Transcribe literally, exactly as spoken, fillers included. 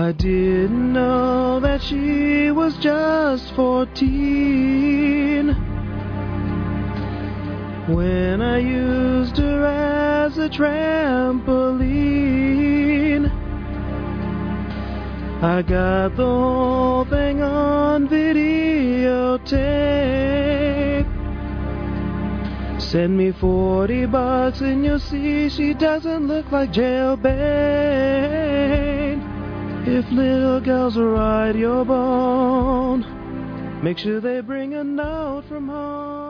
I didn't know that she was just fourteen when I used her as a trampoline. I got the whole thing on videotape. Send me forty bucks and you'll see she doesn't look like jailbait. If little girls ride your bone, make sure they bring a note from home.